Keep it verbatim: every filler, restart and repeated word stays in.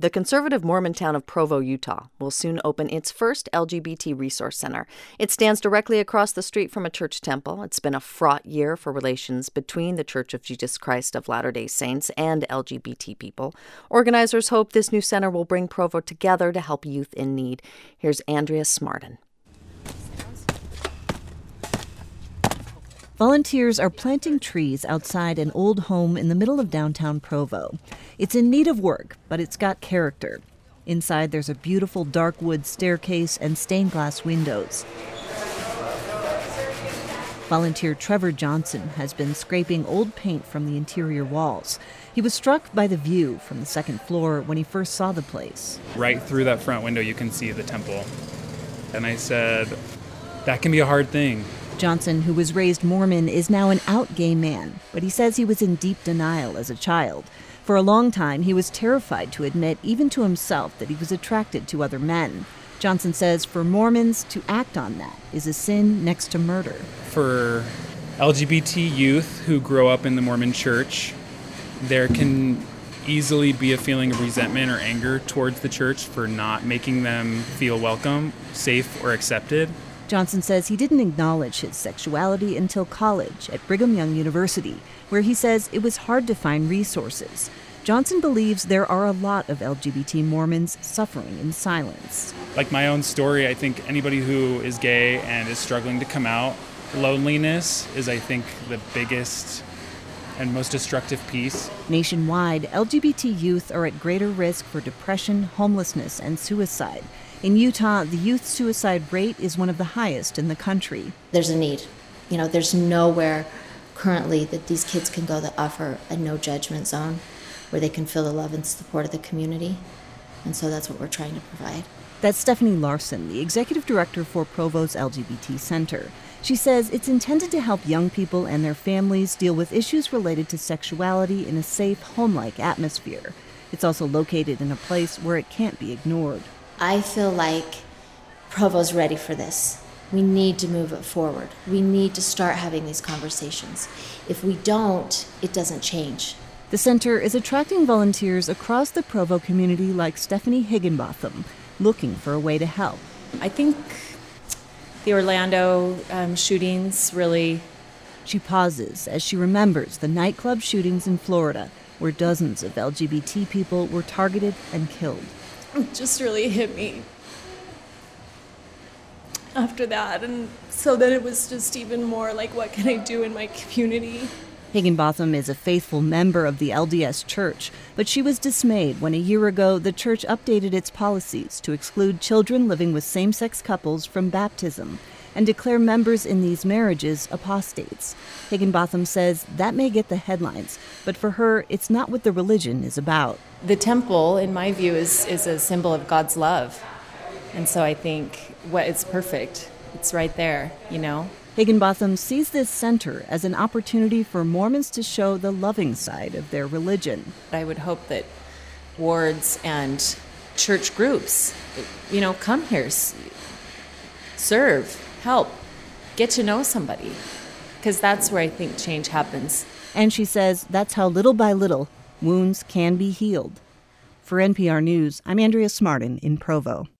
The conservative Mormon town of Provo, Utah, will soon open its first L G B T resource center. It stands directly across the street from a church temple. It's been a fraught year for relations between the Church of Jesus Christ of Latter-day Saints and L G B T people. Organizers hope this new center will bring Provo together to help youth in need. Here's Andrea Smartin. Volunteers are planting trees outside an old home in the middle of downtown Provo. It's in need of work, but it's got character. Inside, there's a beautiful dark wood staircase and stained glass windows. Volunteer Trevor Johnson has been scraping old paint from the interior walls. He was struck by the view from the second floor when he first saw the place. Right through that front window, you can see the temple. And I said, that can be a hard thing. Johnson, who was raised Mormon, is now an out gay man, but he says he was in deep denial as a child. For a long time, he was terrified to admit, even to himself, that he was attracted to other men. Johnson says for Mormons, to act on that is a sin next to murder. For L G B T youth who grow up in the Mormon church, there can easily be a feeling of resentment or anger towards the church for not making them feel welcome, safe, or accepted. Johnson says he didn't acknowledge his sexuality until college at Brigham Young University, where he says it was hard to find resources. Johnson believes there are a lot of L G B T Mormons suffering in silence. Like my own story, I think anybody who is gay and is struggling to come out, loneliness is, I think, the biggest and most destructive piece. Nationwide, L G B T youth are at greater risk for depression, homelessness, and suicide. In Utah, the youth suicide rate is one of the highest in the country. There's a need. You know, there's nowhere currently that these kids can go that offer a no judgment zone where they can feel the love and support of the community. And so that's what we're trying to provide. That's Stephanie Larson, the executive director for Provo's L G B T Center. She says it's intended to help young people and their families deal with issues related to sexuality in a safe, home-like atmosphere. It's also located in a place where it can't be ignored. I feel like Provo's ready for this. We need to move it forward. We need to start having these conversations. If we don't, it doesn't change. The center is attracting volunteers across the Provo community like Stephanie Higginbotham, looking for a way to help. I think the Orlando um, shootings really... She pauses as she remembers the nightclub shootings in Florida, where dozens of L G B T people were targeted and killed. It just really hit me after that, and so then it was just even more like, what can I do in my community? Higginbotham is a faithful member of the L D S Church, but she was dismayed when a year ago the church updated its policies to exclude children living with same-sex couples from baptism and declare members in these marriages apostates. Higginbotham says that may get the headlines, but for her, it's not what the religion is about. The temple, in my view, is, is a symbol of God's love. And so I think what it's perfect. It's right there, you know? Higginbotham sees this center as an opportunity for Mormons to show the loving side of their religion. I would hope that wards and church groups, you know, come here, serve, help, get to know somebody, because that's where I think change happens. And she says that's how little by little wounds can be healed. For N P R News, I'm Andrea Smartin in Provo.